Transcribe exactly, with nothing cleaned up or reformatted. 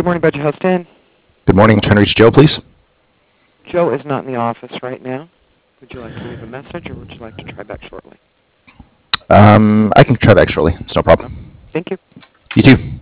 morning, Budget House Dan. Good morning. Trying to reach Joe, please. Joe is not in the office right now. Would you like to leave a message, or would you like to try back shortly? Um, I can try back shortly. It's no problem. Thank you. You too.